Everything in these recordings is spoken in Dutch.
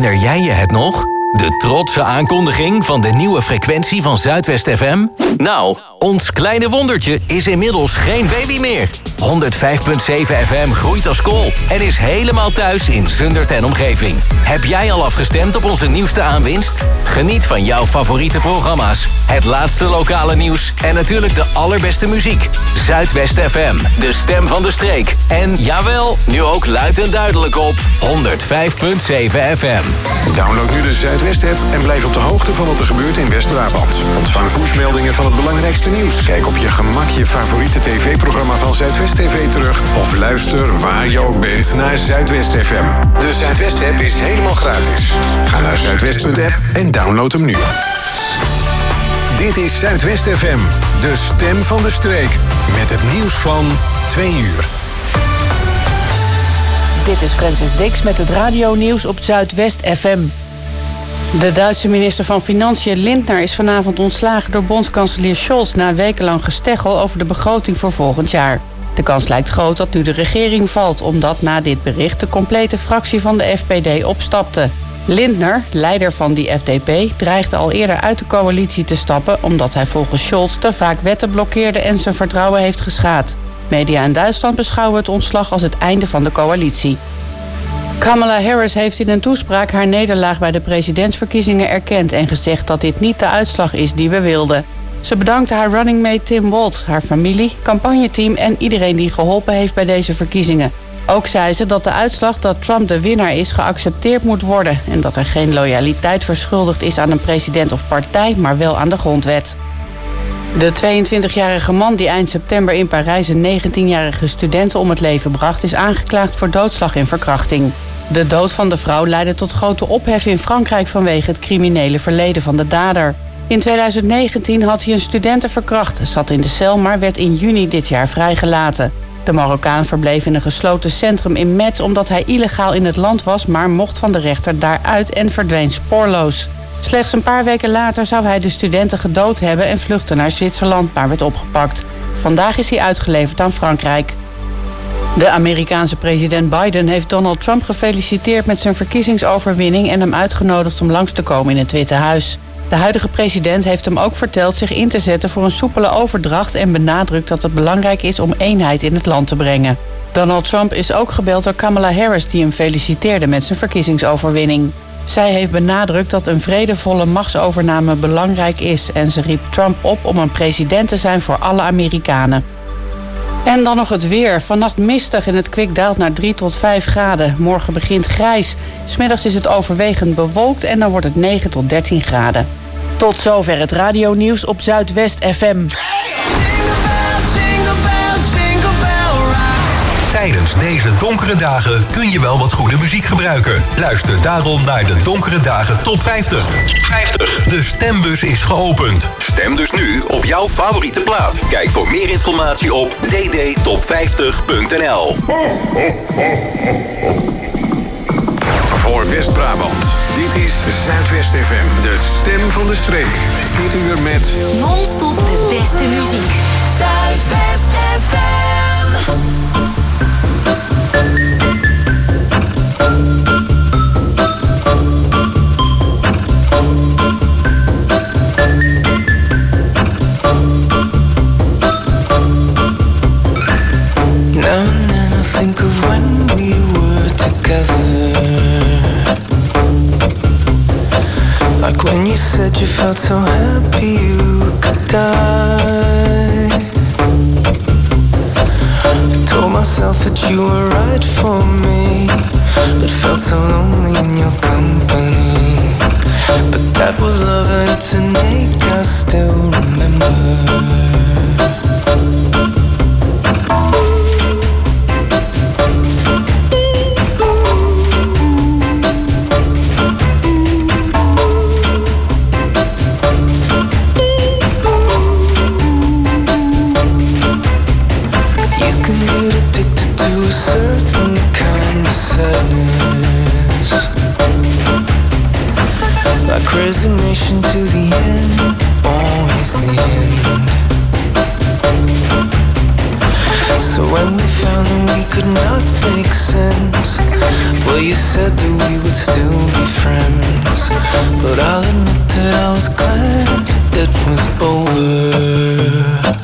Herinner jij je het nog? De trotse aankondiging van de nieuwe frequentie van Zuidwest FM? Nou, ons kleine wondertje is inmiddels geen baby meer. 105.7 FM groeit als kool en is helemaal thuis in Zundert en omgeving. Heb jij al afgestemd op onze nieuwste aanwinst? Geniet van jouw favoriete programma's, het laatste lokale nieuws en natuurlijk de allerbeste muziek. Zuidwest FM, de stem van de streek. En jawel, nu ook luid en duidelijk op 105.7 FM. Download nu de Zuidwest-app en blijf op de hoogte van wat er gebeurt in West-Brabant. Ontvang pushmeldingen van het belangrijkste nieuws. Kijk op je gemak je favoriete tv-programma van Zuidwest TV terug. Of luister waar je ook bent naar Zuidwest FM. De Zuidwest-app is helemaal gratis. Ga naar zuidwest.app en download hem nu. Dit is Zuidwest FM, de stem van de streek. Met het nieuws van 2 uur. Dit is Francis Dix met het radionieuws op Zuidwest FM. De Duitse minister van Financiën Lindner is vanavond ontslagen door bondskanselier Scholz na wekenlang gesteggel over de begroting voor volgend jaar. De kans lijkt groot dat nu de regering valt, omdat na dit bericht de complete fractie van de FPD opstapte. Lindner, leider van die FDP, dreigde al eerder uit de coalitie te stappen omdat hij volgens Scholz te vaak wetten blokkeerde en zijn vertrouwen heeft geschaad. Media in Duitsland beschouwen het ontslag als het einde van de coalitie. Kamala Harris heeft in een toespraak haar nederlaag bij de presidentsverkiezingen erkend en gezegd dat dit niet de uitslag is die we wilden. Ze bedankte haar running mate Tim Walz, haar familie, campagneteam en iedereen die geholpen heeft bij deze verkiezingen. Ook zei ze dat de uitslag dat Trump de winnaar is geaccepteerd moet worden en dat er geen loyaliteit verschuldigd is aan een president of partij, maar wel aan de grondwet. De 22-jarige man die eind september in Parijs een 19-jarige studente om het leven bracht, is aangeklaagd voor doodslag en verkrachting. De dood van de vrouw leidde tot grote ophef in Frankrijk vanwege het criminele verleden van de dader. In 2019 had hij een studente verkracht, zat in de cel, maar werd in juni dit jaar vrijgelaten. De Marokkaan verbleef in een gesloten centrum in Metz omdat hij illegaal in het land was, maar mocht van de rechter daaruit en verdween spoorloos. Slechts een paar weken later zou hij de studenten gedood hebben en vluchtte naar Zwitserland, maar werd opgepakt. Vandaag is hij uitgeleverd aan Frankrijk. De Amerikaanse president Biden heeft Donald Trump gefeliciteerd met zijn verkiezingsoverwinning en hem uitgenodigd om langs te komen in het Witte Huis. De huidige president heeft hem ook verteld zich in te zetten voor een soepele overdracht en benadrukt dat het belangrijk is om eenheid in het land te brengen. Donald Trump is ook gebeld door Kamala Harris, die hem feliciteerde met zijn verkiezingsoverwinning. Zij heeft benadrukt dat een vredevolle machtsovername belangrijk is en ze riep Trump op om een president te zijn voor alle Amerikanen. En dan nog het weer. Vannacht mistig en het kwik daalt naar 3 tot 5 graden. Morgen begint grijs. 'S Middags is het overwegend bewolkt en dan wordt het 9 tot 13 graden. Tot zover het radionieuws op Zuidwest FM. Tijdens deze donkere dagen kun je wel wat goede muziek gebruiken. Luister daarom naar de Donkere Dagen Top 50. De stembus is geopend. Stem dus nu op jouw favoriete plaat. Kijk voor meer informatie op ddtop50.nl. Voor West-Brabant, dit is Zuidwest FM, de stem van de streek. Dit uur met non-stop de beste muziek. Zuidwest FM. Now and then I think of when we were together, like when you said you felt so happy you could die. I told myself that you were right for me, but felt so lonely in your company. But that was love and it's an ache I still remember. Like resignation to the end, always the end. So when we found that we could not make sense, well, you said that we would still be friends. But I'll admit that I was glad it was over.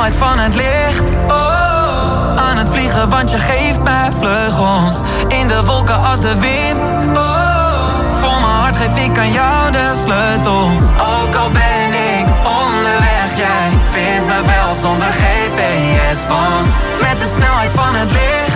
snelheid van het licht. Oh, aan het vliegen want je geeft mij vleugels. In de wolken als de wind. Oh, voor mijn hart geef ik aan jou de sleutel. Ook al ben ik onderweg, jij vindt me wel zonder GPS. Want met de snelheid van het licht.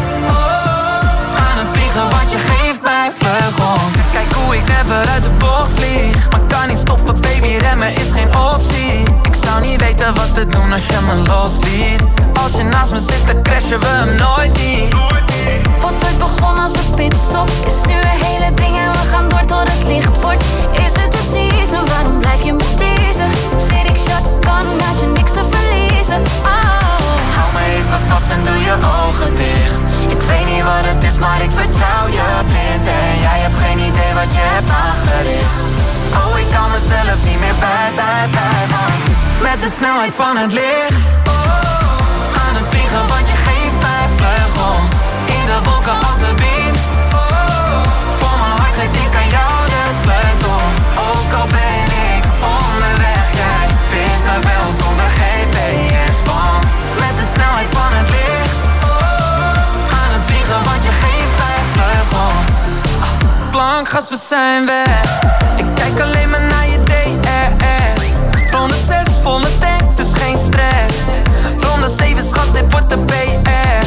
Oh, aan het vliegen want je geeft mij vleugels. Kijk hoe ik never uit de bocht vlieg. Maar kan niet stoppen baby, remmen is geen optie. Ik zou niet weten wat te doen als je me losliet. Als je naast me zit dan crashen we hem nooit niet. Wat ooit begon als een pitstop is nu een hele ding en we gaan door tot het licht wordt. Is het de season, waarom blijf je me teasen? Zit ik shotgun als je niks te verliezen. Oh. Hou me even vast en doe je ogen dicht. Ik weet niet wat het is, maar ik vertrouw je blind. En jij hebt geen idee wat je hebt aangericht. Oh, ik kan mezelf niet meer bij, want met de snelheid van het licht. Oh, aan het vliegen want je geeft mij vleugels. In de wolken als de wind. Oh, voor mijn hart geef ik aan jou de sleutel. Ook al ben ik onderweg, jij vindt me wel zonder GPS. Want met de snelheid van het licht. Oh, aan het vliegen want je geeft mij vleugels. Plankgas, we zijn weg. Ik kijk alleen maar naar je DRS. Ronde 6, volle tank, dus geen stress. Ronde 7, schat, dit wordt de BR.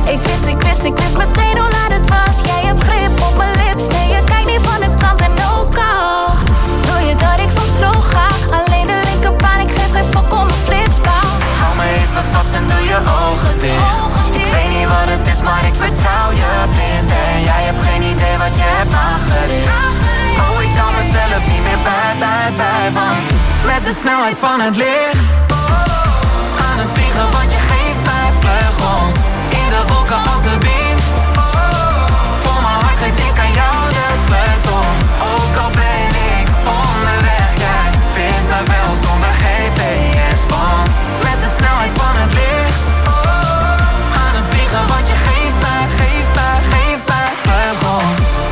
Ik wist meteen hoe laat het was. Jij hebt grip op mijn lips. Nee, je kijkt niet van de kant en ook al wil je dat ik soms slow ga. Alleen de linkerbaan, ik geef geen fuck om mijn flitspaal. Hou me even vast en doe je ogen dicht. Ik weet niet wat het is, maar ik vertrouw je blind. En jij hebt geen idee wat je hebt aangericht. Oh, ik kan mezelf niet meer bij, want met de snelheid van het licht. Oh, aan het vliegen want je geeft mij vleugels. In de wolken als de wind. Oh, voor mijn hart geef ik aan jou de sleutel. Ook al ben ik onderweg, jij vindt me wel zonder GPS. Want met de snelheid van het licht. Oh, aan het vliegen want je geeft mij vleugels.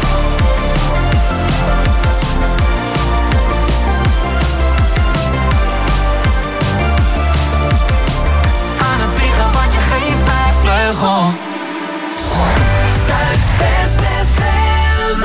Aan het vliegen want je geeft mij vleugels. Zuidwest FM.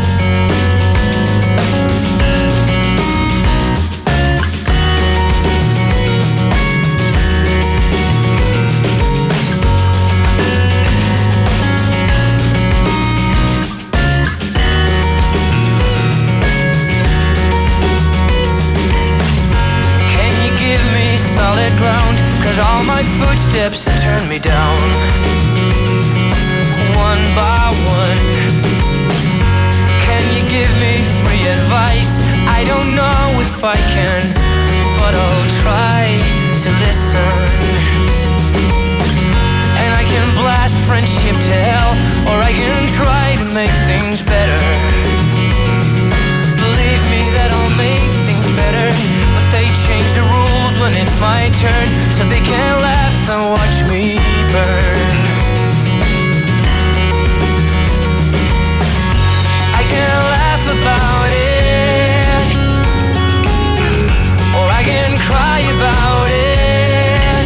Can you give me solid ground? 'Cause all my footsteps turn me down. One by one. Can you give me free advice? I don't know if I can, but I'll try to listen. And I can blast friendship to hell, or I can try to make things better. Believe me that I'll make things better, but they change the rules when it's my turn, so they can laugh and watch me burn. I can laugh about it, or I can cry about it.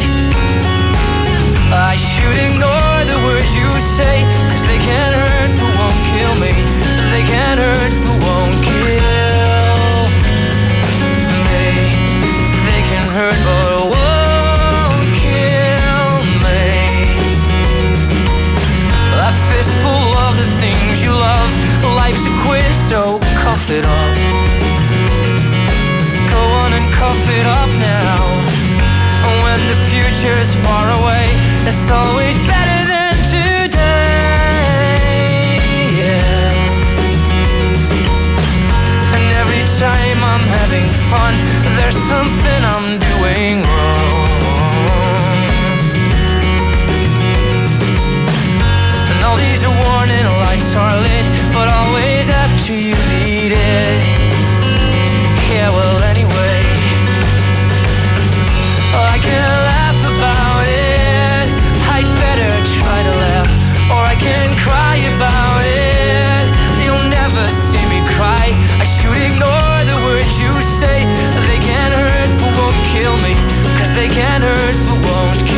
I should ignore the words you say, 'cause they can't hurt but won't kill me. They can't hurt but won't kill me. They can hurt but won't kill me. A fistful of the things you love. Life's a quiz, so cough it up. Go on and cough it up now. When the future's far away, it's always better than today. Yeah. And every time I'm having fun, there's something I'm doing wrong. And all these warning lights are lit, but always after you need it. Yeah, well anyway, I can laugh about it. I'd better try to laugh, or I can cry about it. You'll never see me cry. I should ignore the words you say. They can't hurt but won't kill me, 'cause they can't hurt but won't kill me.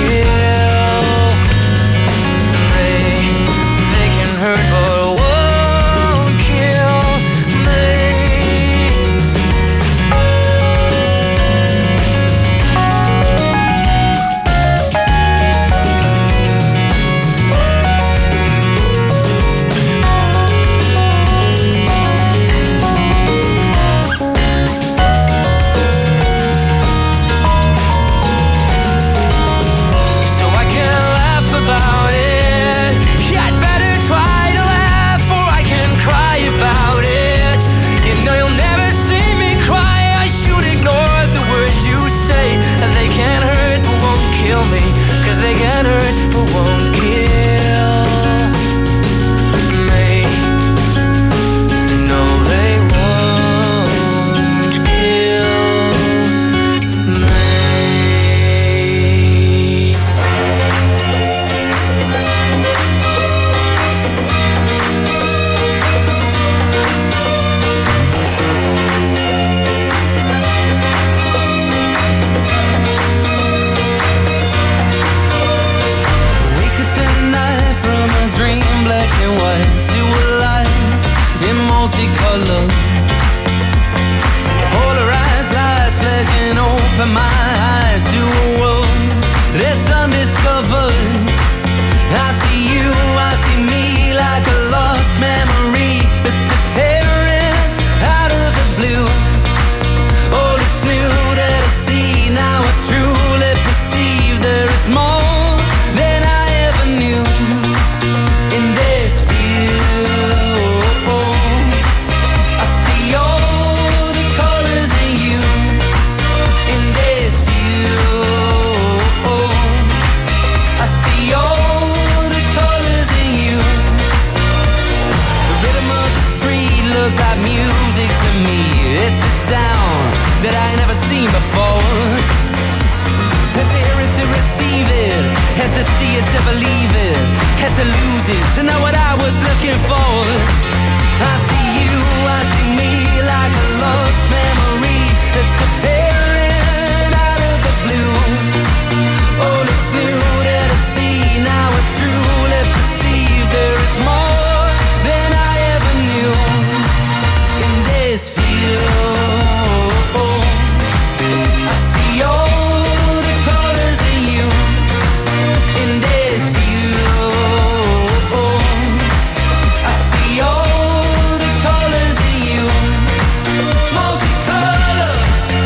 open my eyes to a world that's undiscovered. I see you, I see me like a lost memory that's appearing out of the blue. All is new that I see, now I truly perceive there is more than I ever knew in this view. I see all the colors in you in this view. I see all the colors in you. The rhythm of the street looks like music to me. It's a sound that I ain't never seen before. And to hear it, to receive it, and to see it, to believe it, and to lose it, to know what I was looking for. I see you, I see me like a lost memory that's appearing out of the blue. All is new that I see, now I truly perceive there is more than I ever knew in this field. I see all the colors in you in this view. I see all the colors in you, multicolor,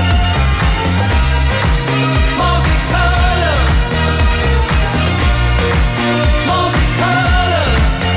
multicolor, multicolor.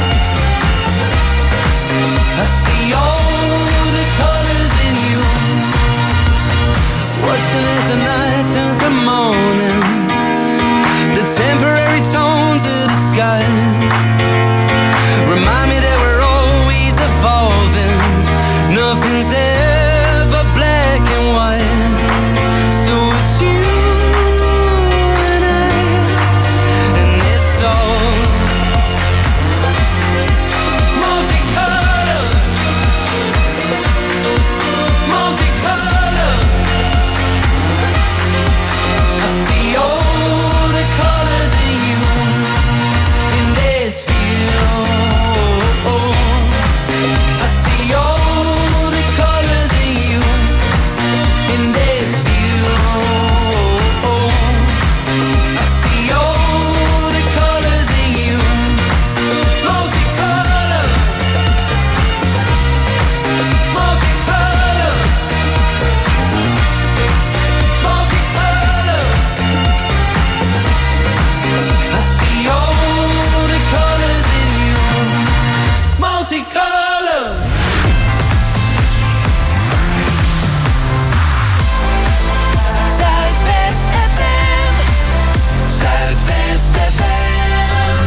I see all the colors in you. Watching as the night turns to morning, the temporary tones of the sky remind me that we're always evolving. Nothing's ever black and white. So it's you and I, and it's all multicolor, multicolor. I see all the colors in you in this field. I see all the colors in you in this field. I see all the colors in you, multicolor, multicolor, multicolor. I see all the colors in you, multicolor. Zuidwest FM, Zuidwest FM.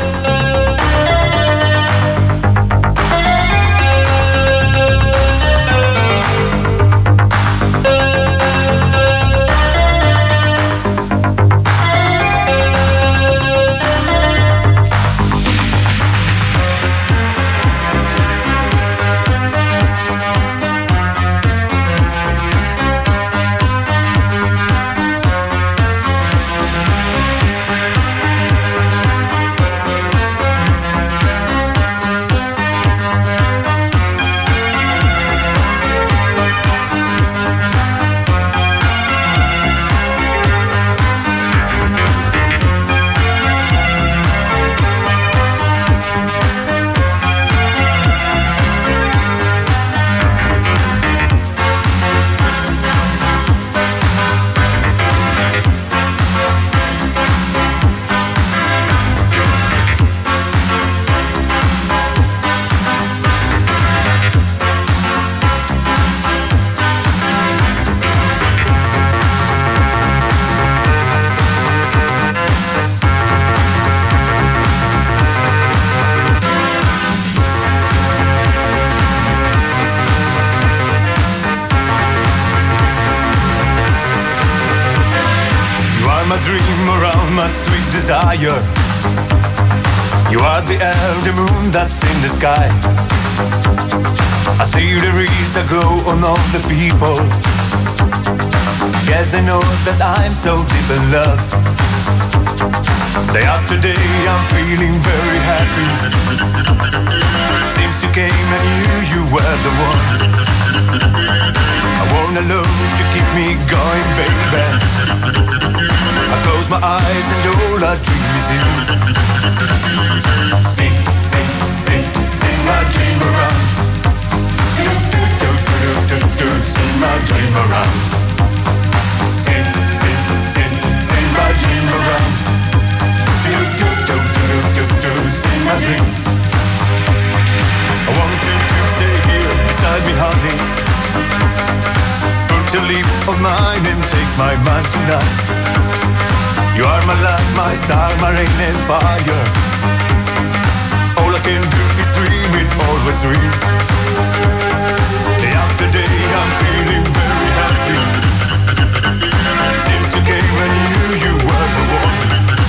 My dream around my sweet desire. You are the air, the moon that's in the sky. I see there is a glow on all the people. Yes, I know that I'm so deep in love. Day after day I'm feeling very happy. Since you came I knew you were the one. I want a love to keep me going, baby. I close my eyes and all I dream is you. Sing, sing, sing, sing my dream around. Do, do, do, do, do, do, sing my dream around. Sing, sing, sing, sing my dream around. Do, do, do, do, do, do, sing my dream. I want you to stay here beside me, honey. Put your lips on mine and take my mind tonight. You are my light, my star, my rain and fire. All I can do is dream it, always dream. Day after day I'm feeling very happy. Since you came I knew you were the one.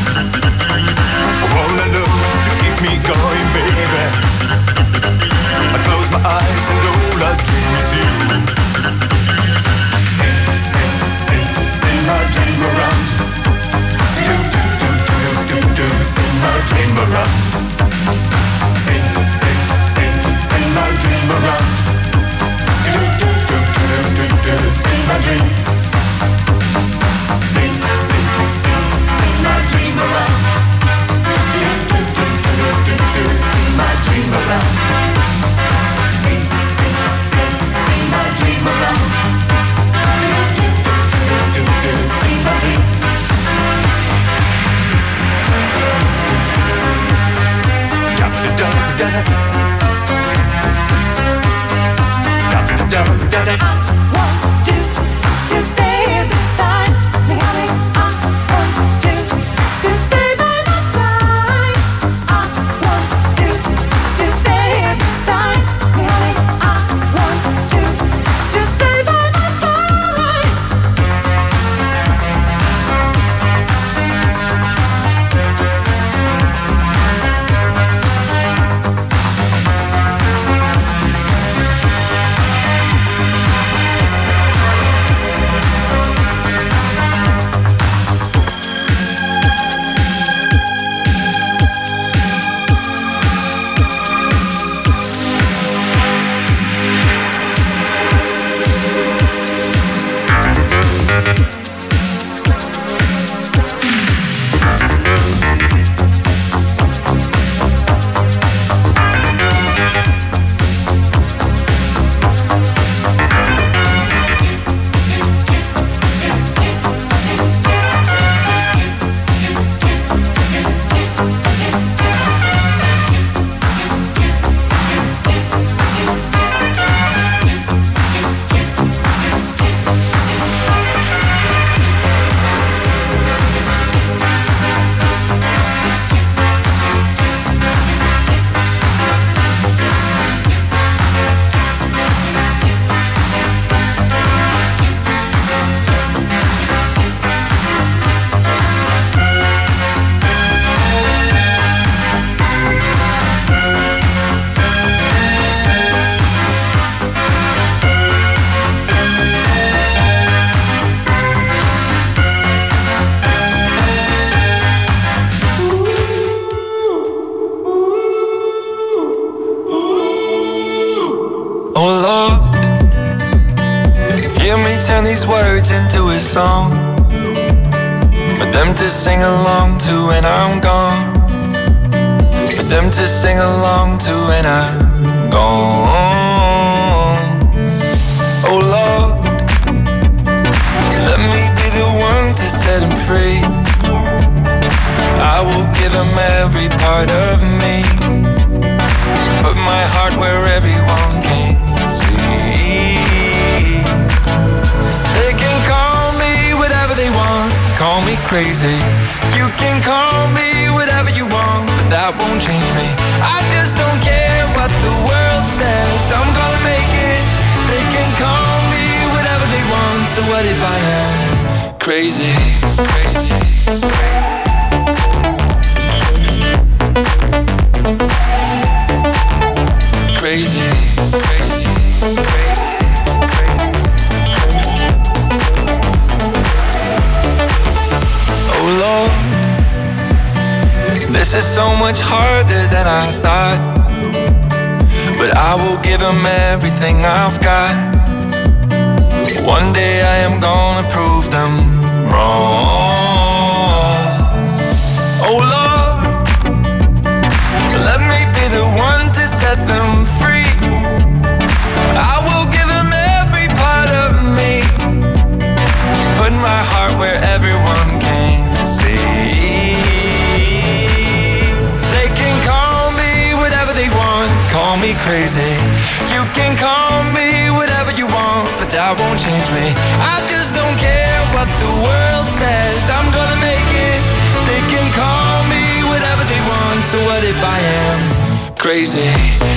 I want a love to keep me going, baby. I close my eyes and all I dream is you. Sing, sing, sing, sing my dream around. Do, do, do, do, do, do, sing my dream around. Sing, sing, sing, sing my dream around. Do, do, do, do, do, do, sing my dream. Sing, sing, sing, sing my dream around. Do, do, do, do, do, do, sing my dream around. Sing, sing, sing, sing my dream around. Do, do, do, do, do, do, sing my dream. I want you to stay here beside me, honey. I want you to stay by my side. I want you to stay here beside me, honey. I want you to stay by my side. turn these words into a song for them to sing along to when I'm gone, for them to sing along to when I'm gone. Oh Lord, let me be the one to set him free. I will give him every part of me, put my heart where everyone can see. They can call me whatever they want, call me crazy. You can call me whatever you want, but that won't change me. I just don't care what the world says, I'm gonna make it. They can call me whatever they want, so what if I am crazy, crazy, crazy. Crazy, crazy, crazy. Oh Lord, This is so much harder than I thought, but I will give him everything I've got. One day I am gonna prove them wrong. Oh Lord, let me be the one to set them free. I will give him every part of me, put my heart where everyone can see. They can call me whatever they want, call me crazy. You can call me whatever you want, but that won't change me. I just don't care what the world says, I'm gonna make it. They can call me whatever they want, so what if I am crazy?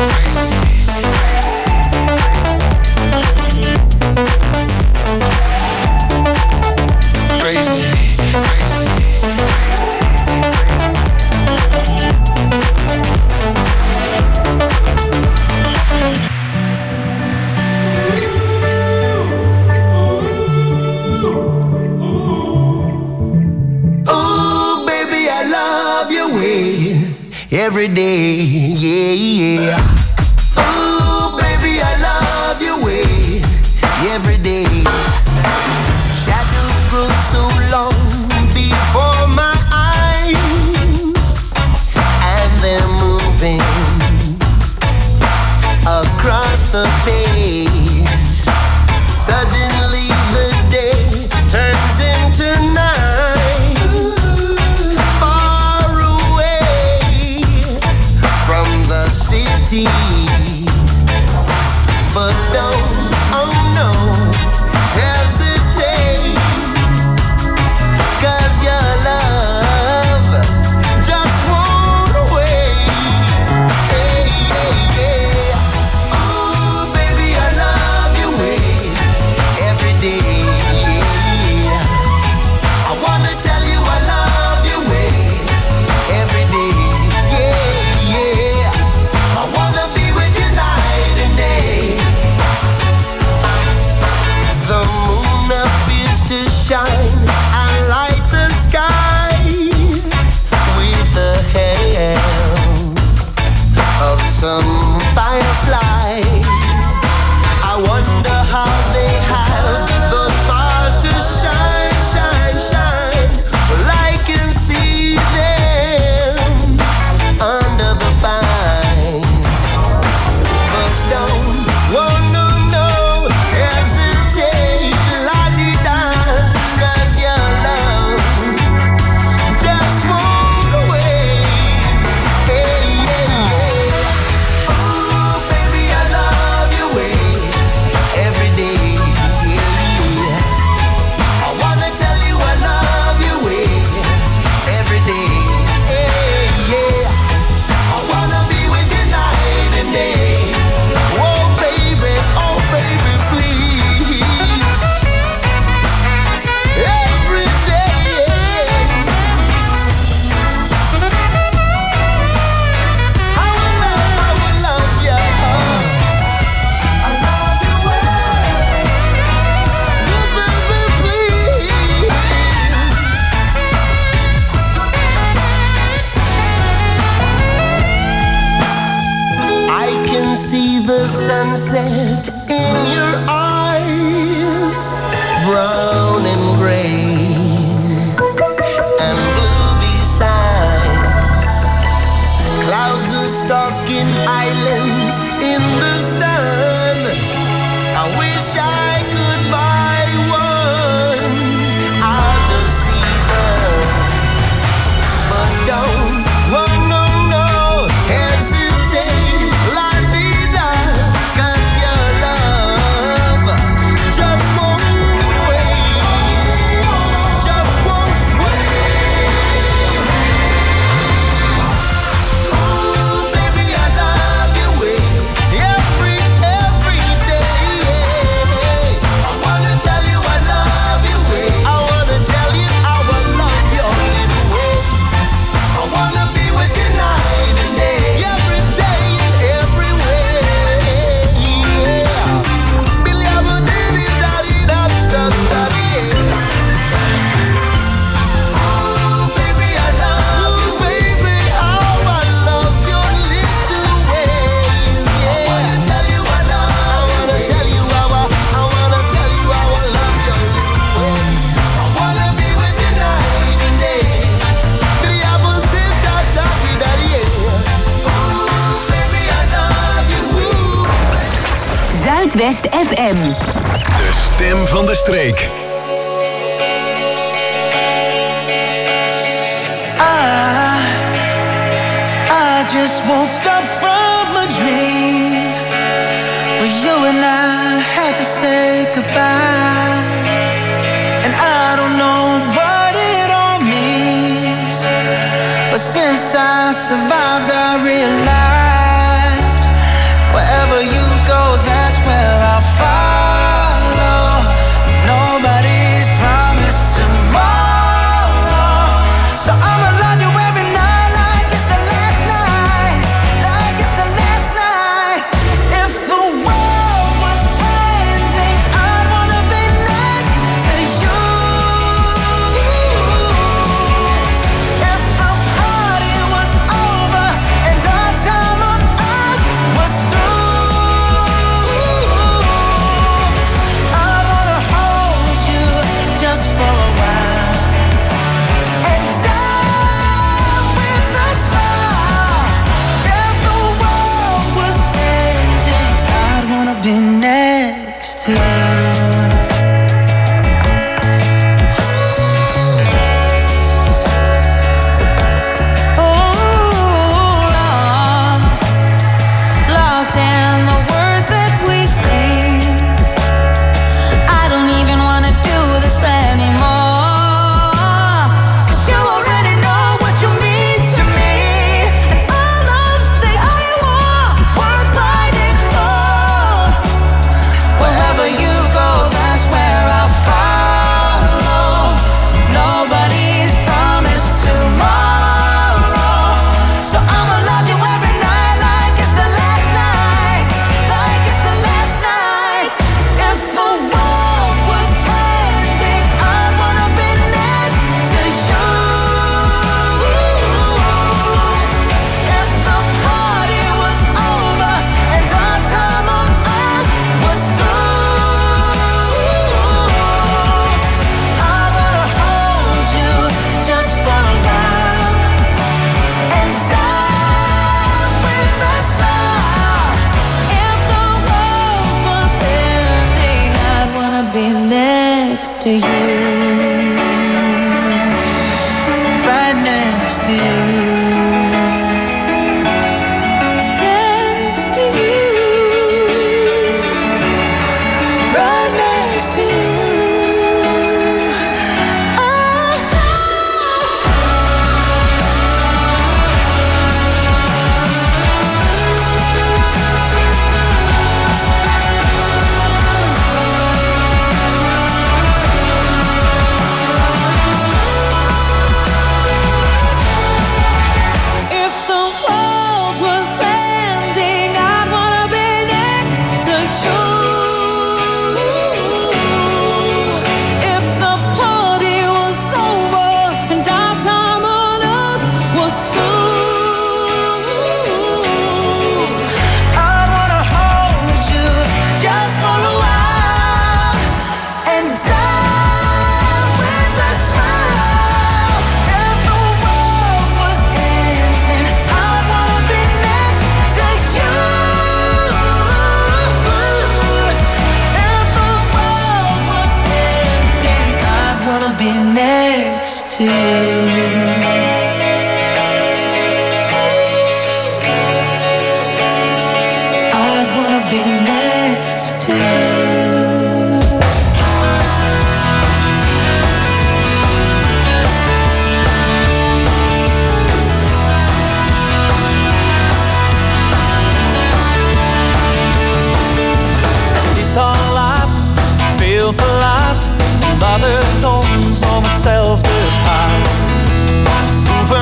Every day, yeah, yeah. Ooh, baby, I love your way. Every day. Shadows grow so long before my eyes, and they're moving across the page. Suddenly the day turns into night. Far away from the city, but don't, oh no, hesitate, 'cause your love just won't wait. Hey, hey, yeah. Ooh, baby, I love your way every day. Yeah. I wanna tell you I love your way every day. Yeah, yeah. I wanna be with you night and day. The moon appears to shine and light the sky with the help of some firefly. I wonder how they have the power to shine, shine, shine. Well, I can see them under the vine. But don't, oh no, no, hesitate, la-di-da, 'cause your love just won't wait. Hey, yeah, yeah. Ooh, baby, I love your way every day. Yeah. I wanna tell you I love your way every day. Hey, yeah. I wanna be with you night and day. Oh baby, please. Every day. I will love you. I love you well. Oh baby, please. I can see the sunset in your eyes, brown and gray and blue besides. Clouds are stalking islands in the sun. I wish I could buy one out of season, but don't, oh no, no, hesitate, la-di-da, 'cause your Zuidwest FM. De stem van de streek. I just woke up from a dream where you and I had to say goodbye. And I don't know what it all means, but since I survived I realized wherever you go, that's where I'll follow. Nobody's promised tomorrow, so I'ma love you every night like it's the last night, like it's the last night. If the world was ending, I'd wanna be next to you. If the party was over and our time on earth was through, I'd wanna hold you just for a while and die with a smile. If the world was ending, I'd wanna be next to you. Lost in the words that we scream. I don't even wanna do this anymore, 'cause you already know what you mean to me, and all of the only war worth fighting for. Wherever you go, that's where I'll follow. Nobody's promised tomorrow, so I'ma love you every night like it's the last night, like it's the last night. If the world was ending, I'd wanna be next to you. If the party was over and our time on earth was through, I wanna hold you just for a while and die with a smile. If the world was ending, I'd wanna be next to you. Right next to you. Next to you. Right next to you. If the world was ending, I'd wanna be next to you. If the party was over and our time on earth was through, I wanna hold you just for a while and die with a smile. If the world was ending, I wanna be next to you. If the world was ending, I wanna be next to you. I'd wanna be next to you. Het is al laat, veel te laat, omdat het ons om hetzelfde gaat.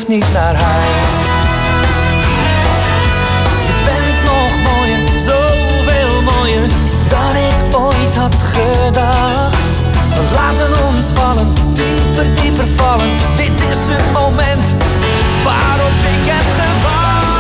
hoeft niet naar huis. Je bent nog mooier, zoveel mooier dan ik ooit had gedacht. We laten ons vallen, dieper, dieper vallen. Dit is het moment waarop ik heb gewacht.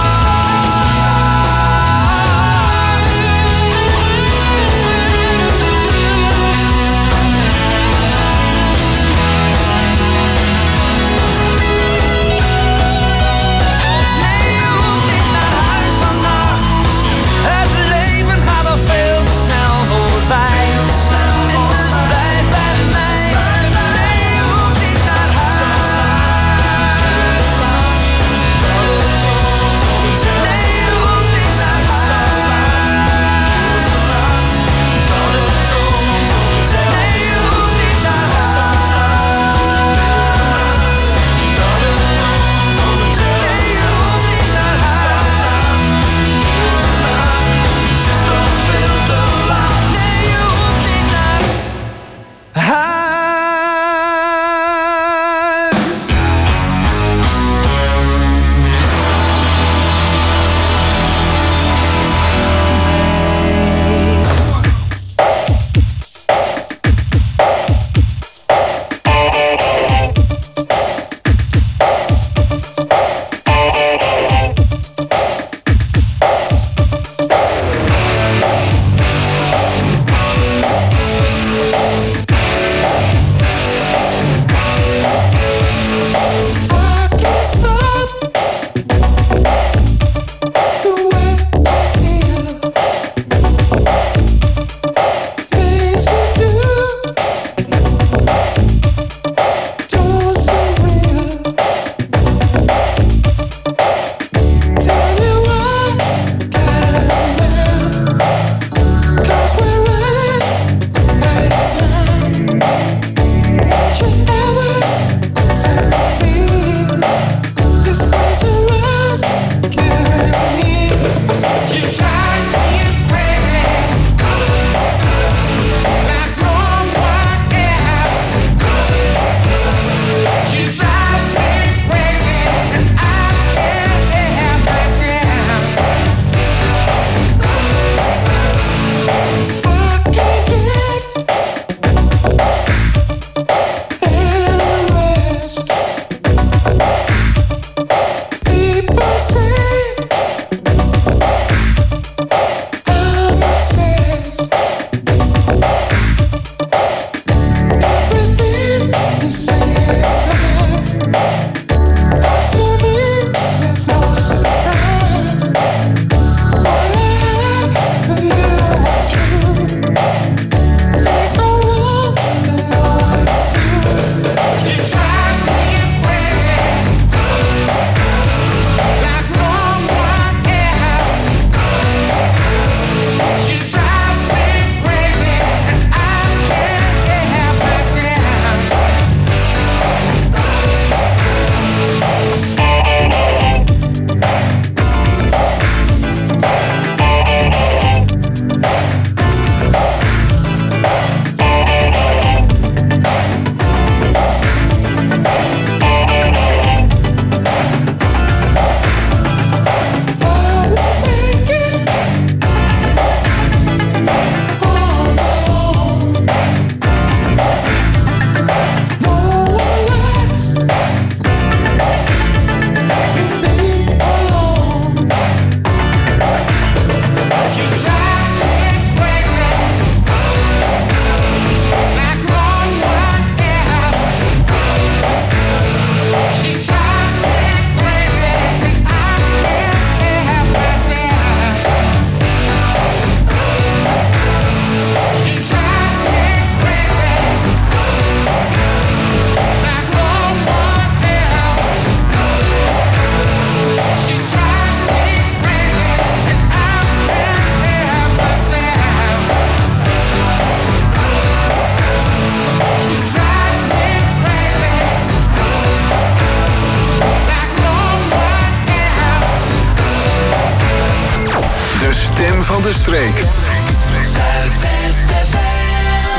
van de streek.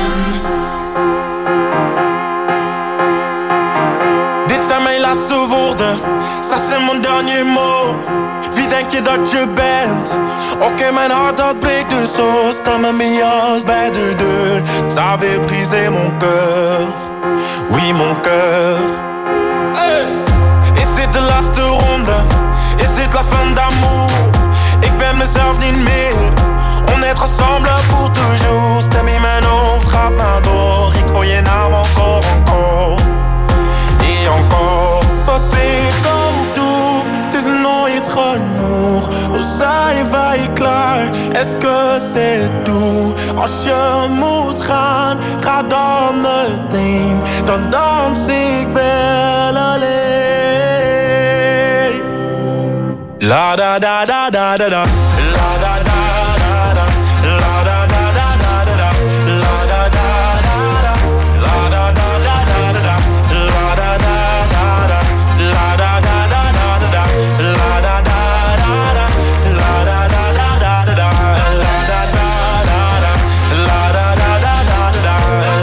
Dit zijn mijn laatste woorden. woorden, ça c'est mon dernier mot. Wie denk je dat je bent? Oké, mijn hart dat breekt dus zo. Sta met mijn jas bij de deur. Ça veut briser mon cœur. Oui, mon cœur. Hey. Is dit de laatste ronde? Is dit la fin d'amour? Ik ben mezelf niet meer. On est ensemble pour toujours. Stem in mijn hoofd gaat maar door. Ik hoor je naam encore, encore. Et encore. Wat ik ook doe, het is nooit genoeg. Oh, zijn wij klaar? Est-ce que c'est tout? Als je moet gaan, ga dan meteen. Dan dans ik wel alleen. La da da da da da da. La da da da da. La da da da da da. La da da da da. La da da da da da. La da da da da. La da da da da da. La da da da da. La da da da da da. La da da da da. La da da da da da.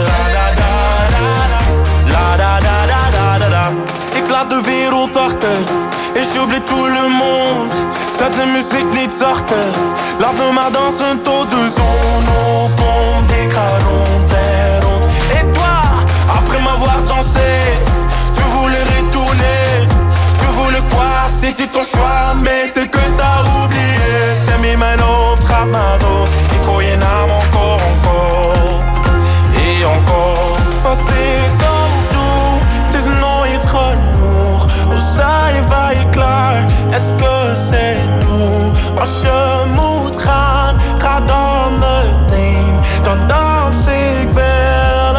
La da da da da. Ik laat de wereld achter. Et j'oublie tout le monde. Zet de muziek niet zachter. Laat me maar dansen tot de zon opkomt. Ik ga rond en rond. Et toi, après m'avoir dansé, tu voulais retourner. Tu voulais quoi? C'était ton choix, mais c'est que t'as oublié. Stem in mijn hoofd gaat maar door. Ik hoor je naam encore, encore. Et encore. Wat ik ook doe, het is nooit genoeg. Oh, zijn wij klaar? Est-ce que c'est tout? Als je moet gaan, ga dan meteen. Dan dans ik wel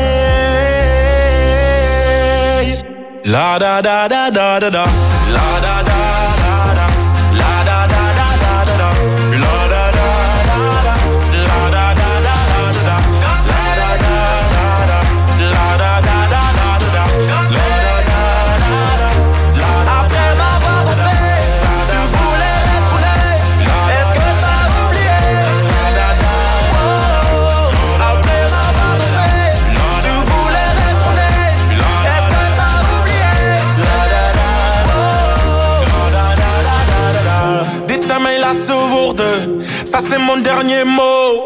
alleen. La da da da da da da. La da da da da. La da da da da da. La da da da da. La da da da da da. La da da da da. La da da da da da. La da da da da. Après m'avoir dansé, tu voulais retourner. Est-ce que t'as oublié? Après m'avoir dansé, tu voulais retourner. Est-ce que t'as oublié? Dit zijn mijn laatste woorden, ça c'est mon dernier mot.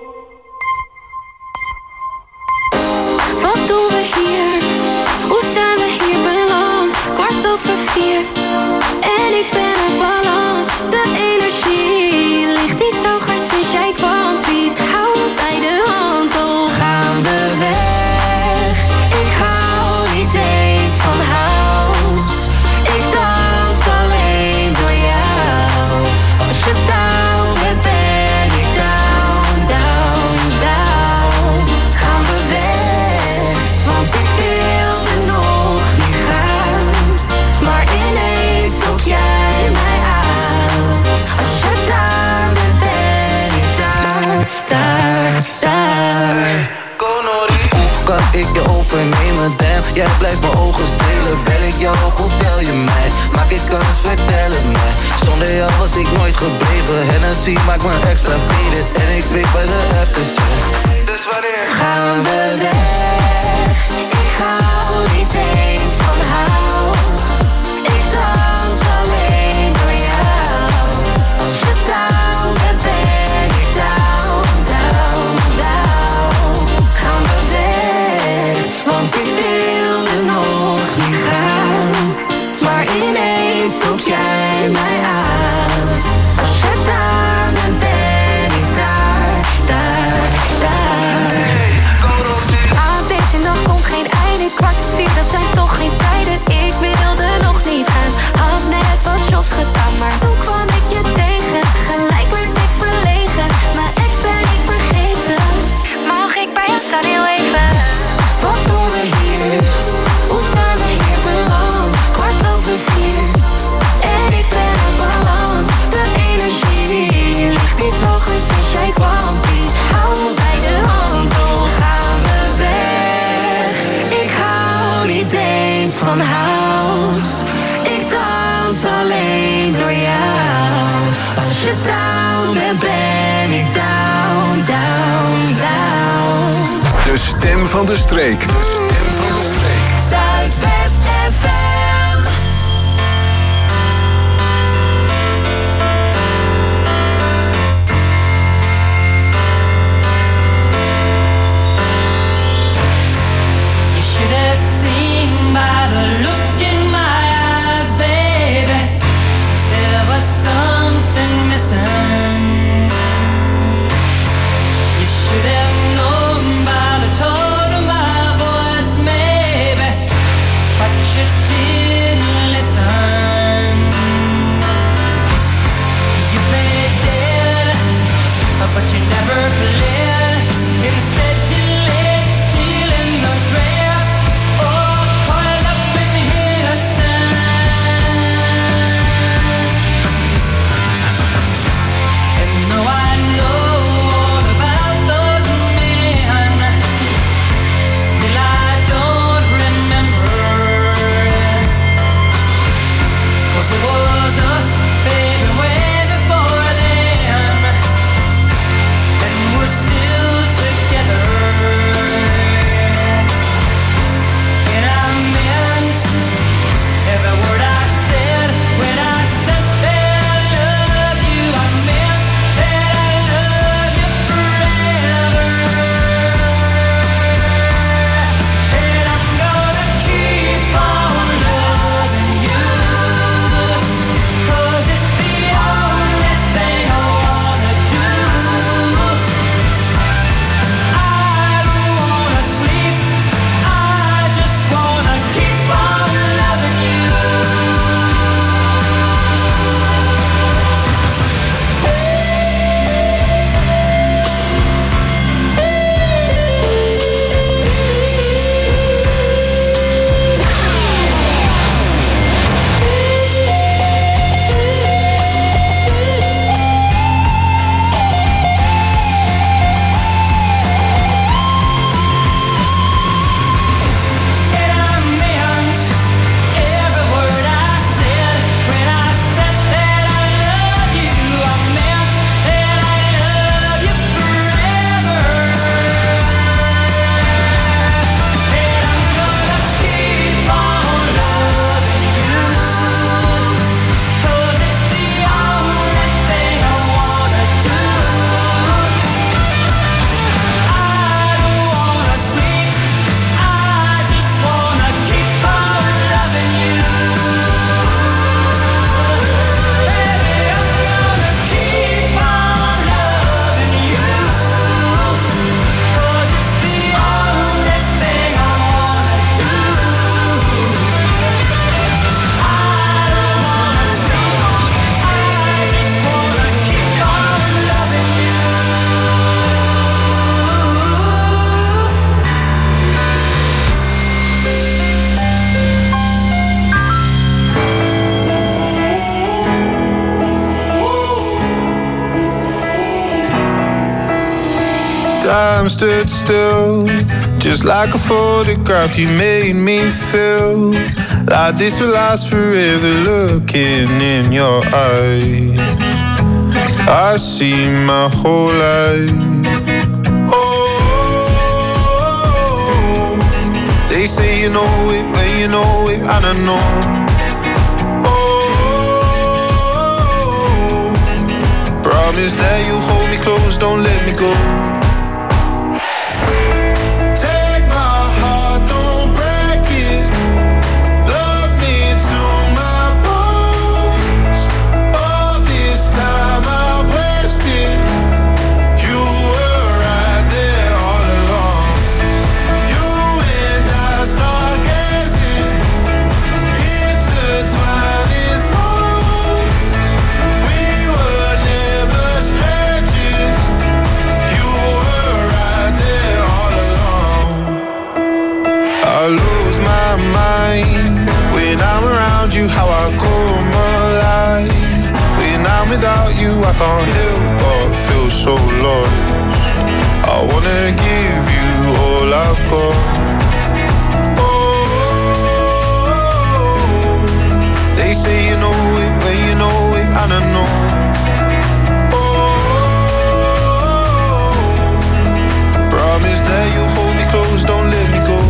Wat doen we hier? Hoe zijn we hier beland? 3:15 en ik ben uit balans. De energie ligt iets hoger sinds jij kwam. Please, hou me bij de hand, oh gaan we weg. Ik hou niet eens van house. Ik dans alleen door jou. Als je down bent, ben ik down, down, down. Gaan we weg, want ik wilde nog niet gaan. Maar ineens trok jij mij aan. Als je daar bent, ben ik daar, daar, daar. Kan ik je overnemen, damn? Jij blijft mijn ogen strelen. Bel ik jou ook of bel je mij? Maak ik kans, vertel het mij. Zonder jou was ik nooit gebleven. Hennessy maakt me extra faded. En ik weet bij de FTC. Dus wanneer gaan we weg? Ik hou niet eens van house. Ik dans alleen door jou. Als je down bent, ben ik down, down, down. Gaan we weg, want ik wilde nog niet gaan. Maar ineens trok jij mij aan. Als je daar bent, ben ik daar, daar, daar. Aan deze nacht komt geen einde. 3:15, dat zijn toch geen tijden. Ik wilde nog niet gaan. Had net wat shots gedaan, maar toen kwam ik je tegen. Gelijk werd ik verlegen. Mijn ex ben ik vergeten. Mag ik bij jou staan heel even? Wat doen we hier? Hoe zijn we hier beland? 3:15 en ik ben uit balans. De energie ligt iets hoger sinds jij kwam. Please, hou me bij de hand, oh gaan we weg. Ik hou niet eens van house. Ik dans alleen door jou. Als je down bent, ben ik down, down, down. De stem van de streek. Zuidwest FM. time stood still, just like a photograph. You made me feel like this will last forever. Looking in your eyes, I see my whole life. Oh, they say you know it when you know it, and I know. Oh, promise that you hold me close, don't let me go. How I come alive when I'm without you, I can't help but feel so lost. I wanna give you all I've got. Oh, they say you know it when you know it, and I know. Oh, promise that you hold me close, don't let me go.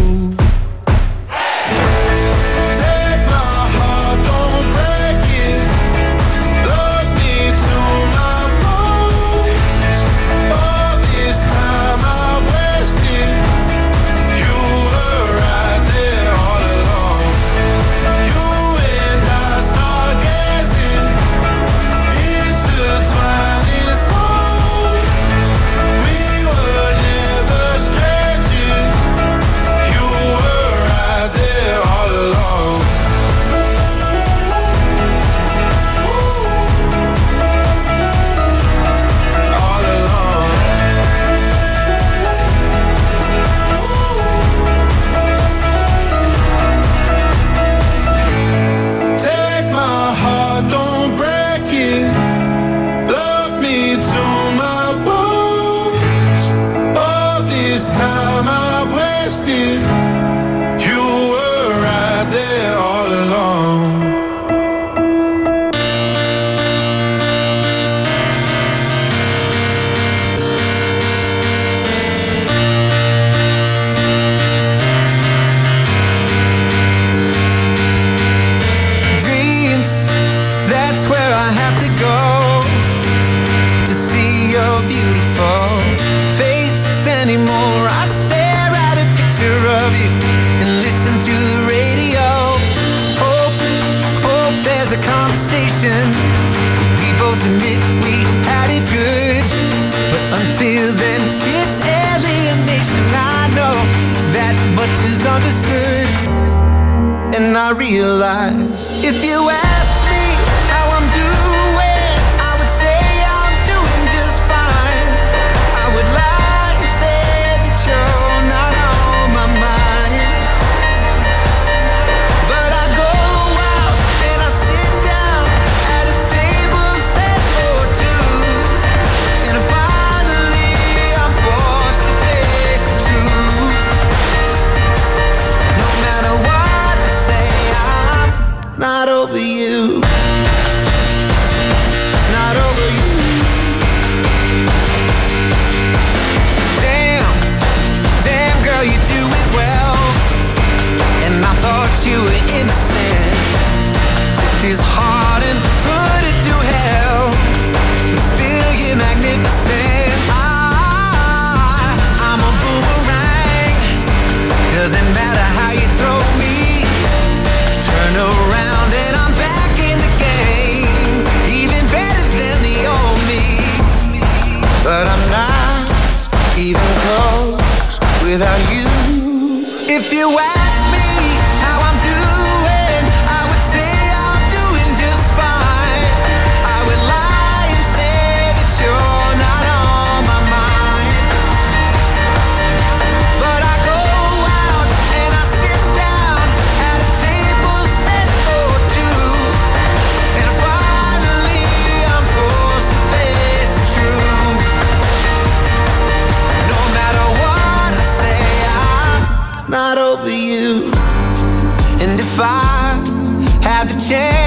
I realize if you ask me how I'm doing, I would say I'm doing just fine. I would lie and say that you're not on my mind. But I go out and I sit down at a table set for two, and finally I'm forced to face the truth. No matter what not over you, not over you. Damn girl, you do it well. And I thought you were innocent. Took this heart and put it to hell, but still you're magnificent. I'm a boomerang. Doesn't matter how you throw me, turn around and I'm back in the game, even better than the old me. But I'm not even close without you. If you ask me how I'm doing, I would say I'm doing just chance.